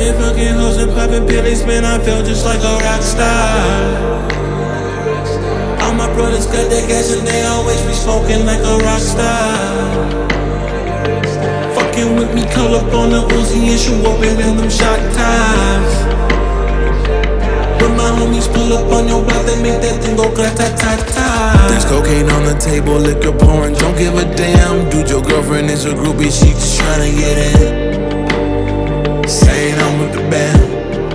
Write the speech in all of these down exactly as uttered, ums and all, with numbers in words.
been fucking hoes and popping pills, man, I feel just like a rock star. All my brothers got that gas and they always be smoking like a rock star. Fucking with me, call up on the Uzi and shoot open in them shot ties. When my homies pull up on your block, they make that thing go grata-ta-ta. There's cocaine on the table, liquor pouring, don't give a damn. Dude, your girlfriend is a groupie, she just tryna get in. Saying I'm with the band.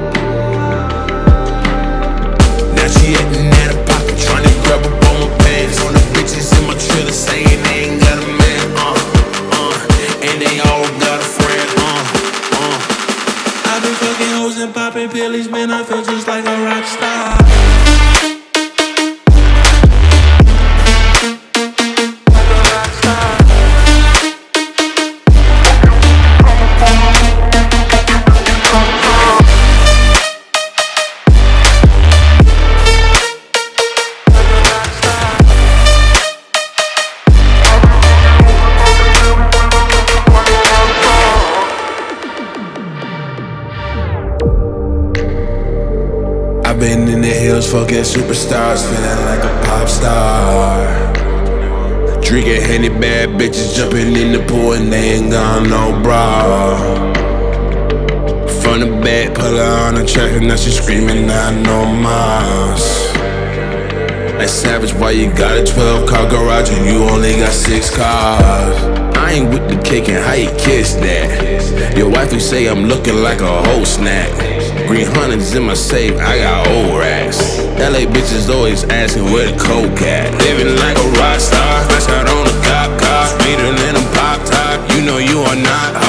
Now she acting out of pocket, tryna grab up on my pants. On the bitches in my trailer saying they ain't got a man, uh, uh. And they all got a friend, uh, uh. I've been fucking hoes and popping pills, man, I feel just like a rock star. I've been in the hills, fucking superstars, feeling like a pop star. Drinking Henny, bad bitches jumping in the pool and they ain't got no bra. From the back, put her on the track and now she screaming, I know Mars. That savage, why you got a twelve car garage and you only got six cars? I ain't with the cake and how you kiss that. Your wife, you say I'm looking like a whole snack. Green hundreds in my safe, I got old racks. L A bitches always asking where the coke at. Living like a rock star, fresh out on a cop car, speeder than a pop top. You know you are not